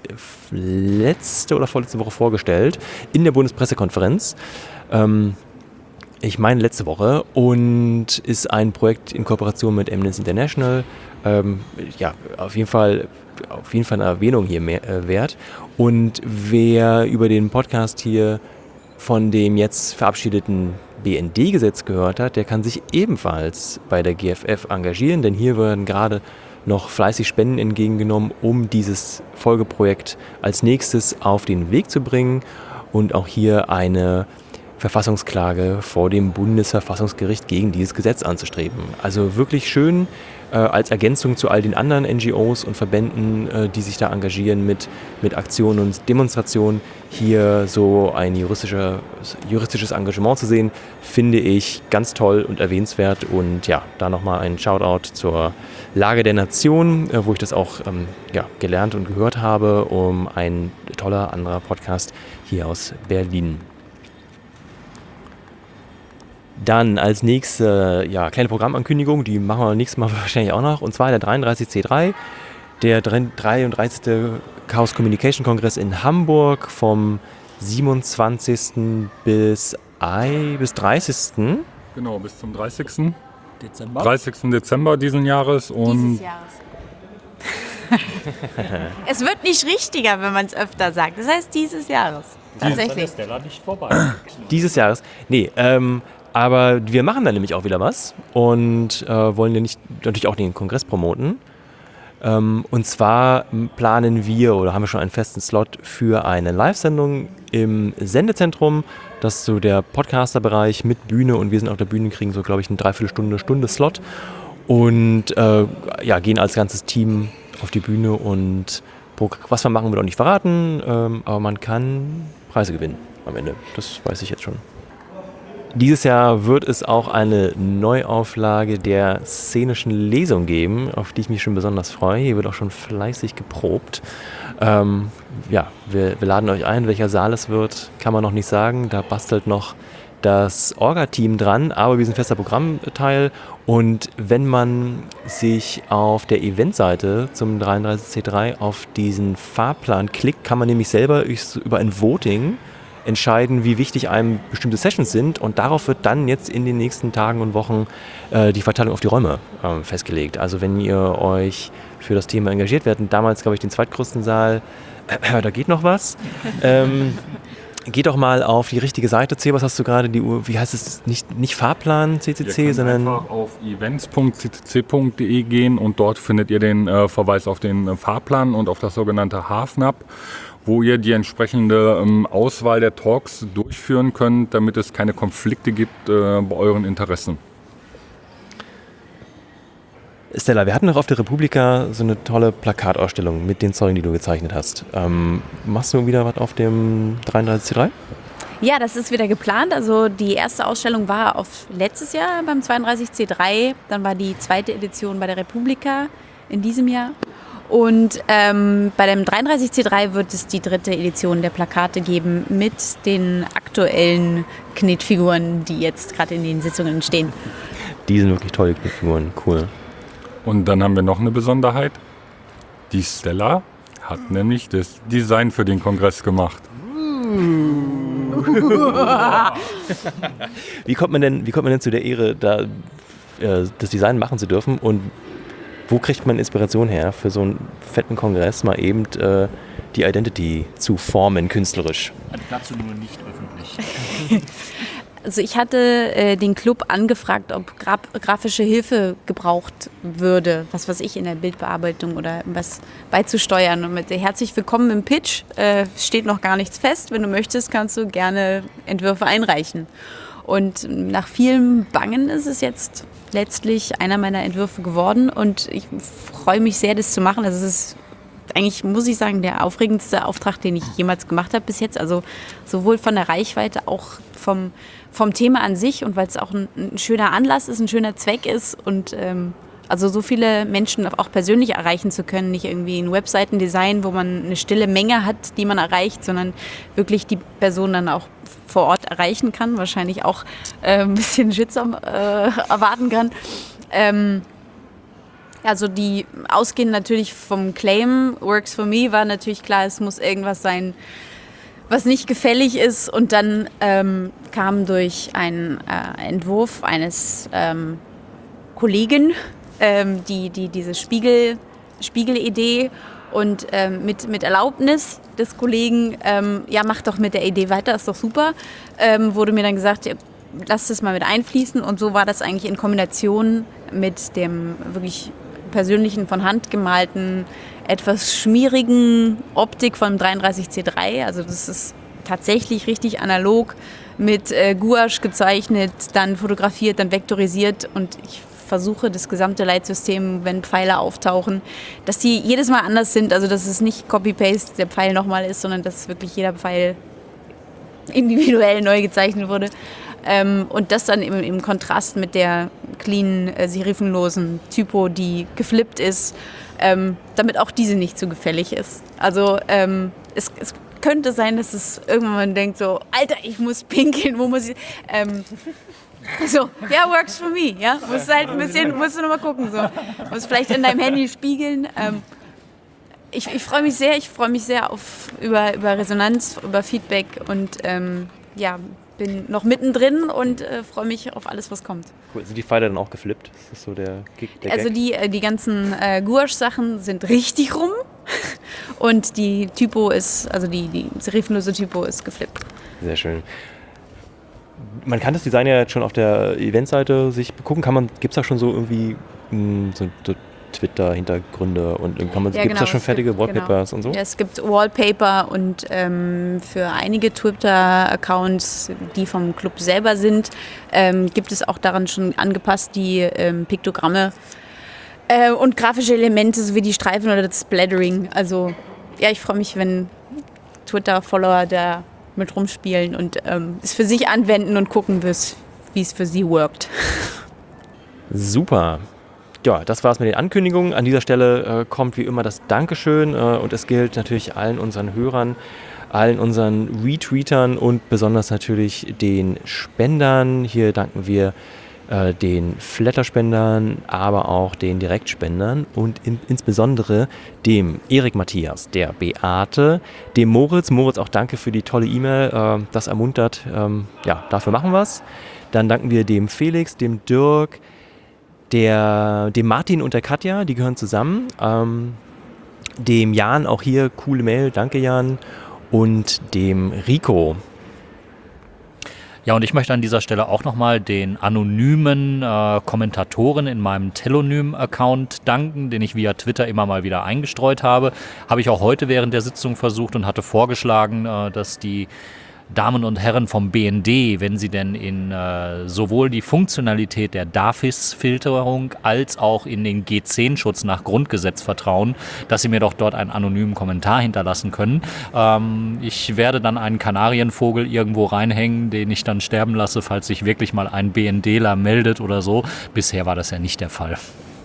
letzte oder vorletzte Woche vorgestellt in der Bundespressekonferenz. Ähm, ich meine letzte Woche, und ist ein Projekt in Kooperation mit Amnesty International. Ähm, ja, auf jeden Fall auf jeden Fall eine Erwähnung hier mehr, äh, wert. Und wer über den Podcast hier von dem jetzt verabschiedeten B N D-Gesetz gehört hat, der kann sich ebenfalls bei der G F F engagieren, denn hier werden gerade noch fleißig Spenden entgegengenommen, um dieses Folgeprojekt als nächstes auf den Weg zu bringen und auch hier eine Verfassungsklage vor dem Bundesverfassungsgericht gegen dieses Gesetz anzustreben. Also wirklich schön äh, als Ergänzung zu all den anderen N G Os und Verbänden, äh, die sich da engagieren mit, mit Aktionen und Demonstrationen, hier so ein juristischer, juristisches Engagement zu sehen, finde ich ganz toll und erwähnenswert. Und ja, da nochmal ein Shoutout zur Lage der Nation, äh, wo ich das auch ähm, ja, gelernt und gehört habe, um ein toller anderer Podcast hier aus Berlin. Dann als nächste ja, kleine Programmankündigung, die machen wir nächstes Mal wahrscheinlich auch noch, und zwar der dreiunddreißig C drei, der dreiunddreißigste Chaos Communication Kongress in Hamburg vom siebenundzwanzigsten bis, bis dreißigsten Genau, bis zum dreißigsten Dezember. dreißigsten Dezember diesen Jahres. Und Dieses Jahres. Es wird nicht richtiger, wenn man es öfter sagt. Das heißt dieses Jahres. Tatsächlich. Ist Stella nicht vorbei. Dieses Jahres. Nee, ähm, aber wir machen dann nämlich auch wieder was und äh, wollen ja nicht, natürlich auch den Kongress promoten. Ähm, und zwar planen wir oder haben wir schon einen festen Slot für eine Live-Sendung im Sendezentrum. Das ist so der Podcaster-Bereich mit Bühne und wir sind auf der Bühne, kriegen so, glaube ich, eine Dreiviertelstunde, Stunde Slot und äh, ja, gehen als ganzes Team auf die Bühne und was wir machen, wird auch nicht verraten, ähm, aber man kann Preise gewinnen am Ende. Das weiß ich jetzt schon. Dieses Jahr wird es auch eine Neuauflage der szenischen Lesung geben, auf die ich mich schon besonders freue. Hier wird auch schon fleißig geprobt. Ähm, ja, wir, wir laden euch ein. Welcher Saal es wird, kann man noch nicht sagen. Da bastelt noch das Orga-Team dran, aber wir sind fester Programmteil. Und wenn man sich auf der Eventseite zum dreiunddreißig C drei auf diesen Fahrplan klickt, kann man nämlich selber über ein Voting entscheiden, wie wichtig einem bestimmte Sessions sind, und darauf wird dann jetzt in den nächsten Tagen und Wochen äh, die Verteilung auf die Räume äh, festgelegt. Also wenn ihr euch für das Thema engagiert werdet, damals glaube ich den zweitgrößten Saal, äh, da geht noch was. ähm, geht doch mal auf die richtige Seite. C, was hast du gerade, die Uhr, wie heißt es, nicht, nicht Fahrplan C C C, ihr sondern einfach auf events punkt c c c punkt d e gehen und dort findet ihr den äh, Verweis auf den äh, Fahrplan und auf das sogenannte H-FNAP, wo ihr die entsprechende ähm, Auswahl der Talks durchführen könnt, damit es keine Konflikte gibt äh, bei euren Interessen. Stella, wir hatten noch auf der Republika so eine tolle Plakatausstellung mit den Zeugen, die du gezeichnet hast. Ähm, machst du wieder was auf dem dreiunddreißig C drei? Ja, das ist wieder geplant. Also die erste Ausstellung war auf letztes Jahr beim zweiunddreißig C drei. Dann war die zweite Edition bei der Republika in diesem Jahr. Und ähm, bei dem dreiunddreißig C drei wird es die dritte Edition der Plakate geben mit den aktuellen Knetfiguren, die jetzt gerade in den Sitzungen stehen. Die sind wirklich tolle Knetfiguren, cool. Und dann haben wir noch eine Besonderheit. Die Stella hat nämlich das Design für den Kongress gemacht. Wie kommt man denn, wie kommt man denn zu der Ehre, da äh, das Design machen zu dürfen, und wo kriegt man Inspiration her, für so einen fetten Kongress mal eben äh, die Identity zu formen, künstlerisch? Also dazu nur nicht öffentlich. Also ich hatte äh, den Club angefragt, ob gra- grafische Hilfe gebraucht würde, was weiß ich, in der Bildbearbeitung oder was beizusteuern. Und mit herzlich willkommen im Pitch, äh, steht noch gar nichts fest. Wenn du möchtest, kannst du gerne Entwürfe einreichen. Und nach vielem Bangen ist es jetzt letztlich einer meiner Entwürfe geworden und ich freue mich sehr, das zu machen. Also es ist eigentlich, muss ich sagen, der aufregendste Auftrag, den ich jemals gemacht habe bis jetzt. Also sowohl von der Reichweite, auch vom, vom Thema an sich, und weil es auch ein, ein schöner Anlass ist, ein schöner Zweck ist und ähm, also so viele Menschen auch persönlich erreichen zu können, nicht irgendwie ein Webseitendesign, wo man eine stille Menge hat, die man erreicht, sondern wirklich die Person dann auch vor Ort erreichen kann, wahrscheinlich auch äh, ein bisschen Shitstorm äh, erwarten kann. Ähm, also die ausgehend natürlich vom Claim Works for Me war natürlich klar, es muss irgendwas sein, was nicht gefällig ist, und dann ähm, kam durch einen äh, Entwurf eines ähm, Kollegen ähm, die, die diese Spiegel, Spiegelidee, und ähm, mit, mit Erlaubnis des Kollegen, ähm, ja, mach doch mit der Idee weiter, ist doch super, ähm, wurde mir dann gesagt, ja, lass das mal mit einfließen, und so war das eigentlich in Kombination mit dem wirklich persönlichen, von Hand gemalten, etwas schmierigen Optik vom dreiunddreißig C drei. Also das ist tatsächlich richtig analog mit äh, Gouache gezeichnet, dann fotografiert, dann vektorisiert und ich versuche das gesamte Leitsystem, wenn Pfeile auftauchen, dass die jedes Mal anders sind, also dass es nicht Copy-Paste der Pfeil nochmal ist, sondern dass wirklich jeder Pfeil individuell neu gezeichnet wurde. Ähm, und das dann im, im Kontrast mit der clean, äh, serifenlosen Typo, die geflippt ist, ähm, damit auch diese nicht zu gefällig ist. Also ähm, es, es könnte sein, dass es irgendwann man denkt so, Alter, ich muss pinkeln, wo muss ich... Ähm, so, ja, works for me, ja. Musst halt ein bisschen, musst du noch mal gucken, so. Musst vielleicht in deinem Handy spiegeln. Ähm, ich ich freue mich sehr, ich freue mich sehr auf, über, über Resonanz, über Feedback und ähm, ja, bin noch mittendrin und äh, freue mich auf alles, was kommt. Cool. Sind die Pfeile dann auch geflippt? Das ist so der Gig, der Also Gag? die, die ganzen äh, Gouache-Sachen sind richtig rum und die Typo ist, also die, die serifenlose Typo ist geflippt. Sehr schön. Man kann das Design ja jetzt schon auf der Eventseite sich gucken. Kann man, gibt es da schon so irgendwie mh, so, so Twitter-Hintergründe und kann man, Ja, gibt es genau, da schon es fertige gibt- Wallpapers genau. und so? Ja, es gibt Wallpaper und ähm, für einige Twitter-Accounts, die vom Club selber sind, ähm, gibt es auch daran schon angepasst die ähm, Piktogramme äh, und grafische Elemente sowie die Streifen oder das Splattering. Also ja, ich freue mich, wenn Twitter-Follower da mit rumspielen und ähm, es für sich anwenden und gucken, wie es für sie workt. Super. Ja, das war's mit den Ankündigungen. An dieser Stelle äh, kommt wie immer das Dankeschön äh, und es gilt natürlich allen unseren Hörern, allen unseren Retweetern und besonders natürlich den Spendern. Hier danken wir äh, den Flatter-Spendern, aber auch den Direktspendern und in, insbesondere dem Erik Matthias, der Beate, dem Moritz. Moritz, auch danke für die tolle E-Mail. Äh, das ermuntert. Ähm, ja, dafür machen wir's. Dann danken wir dem Felix, dem Dirk, Der, dem Martin und der Katja, die gehören zusammen. Ähm, dem Jan, auch hier, coole Mail, danke Jan. Und dem Rico. Ja, und ich möchte an dieser Stelle auch nochmal den anonymen äh, Kommentatoren in meinem Telonym-Account danken, den ich via Twitter immer mal wieder eingestreut habe. Habe ich auch heute während der Sitzung versucht und hatte vorgeschlagen, äh, dass die Damen und Herren vom B N D, wenn sie denn in äh, sowohl die Funktionalität der D A F I S-Filterung als auch in den G zehn Schutz nach Grundgesetz vertrauen, dass sie mir doch dort einen anonymen Kommentar hinterlassen können. Ähm, ich werde dann einen Kanarienvogel irgendwo reinhängen, den ich dann sterben lasse, falls sich wirklich mal ein BNDler meldet oder so. Bisher war das ja nicht der Fall.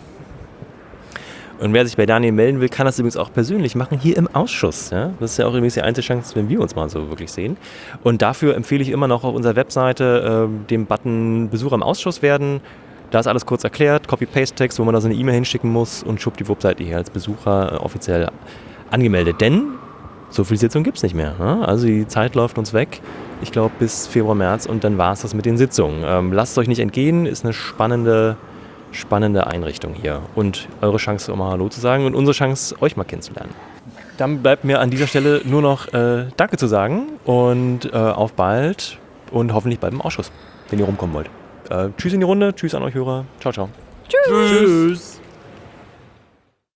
Und wer sich bei Daniel melden will, kann das übrigens auch persönlich machen, hier im Ausschuss. Ja? Das ist ja auch übrigens die einzige Chance, wenn wir uns mal so wirklich sehen. Und dafür empfehle ich immer noch auf unserer Webseite äh, den Button Besucher im Ausschuss werden. Da ist alles kurz erklärt, Copy-Paste-Text, wo man da so eine E-Mail hinschicken muss und schwuppdiwupp seid ihr hier als Besucher äh, offiziell angemeldet. Denn so viel Sitzung gibt es nicht mehr. Ne? Also die Zeit läuft uns weg, ich glaube bis Februar, März und dann war es das mit den Sitzungen. Ähm, lasst es euch nicht entgehen, ist eine spannende spannende Einrichtung hier und eure Chance, um mal Hallo zu sagen und unsere Chance, euch mal kennenzulernen. Dann bleibt mir an dieser Stelle nur noch äh, Danke zu sagen und äh, auf bald und hoffentlich bald im Ausschuss, wenn ihr rumkommen wollt. Äh, tschüss in die Runde, tschüss an euch Hörer, ciao, ciao. Tschüss. Tschüss.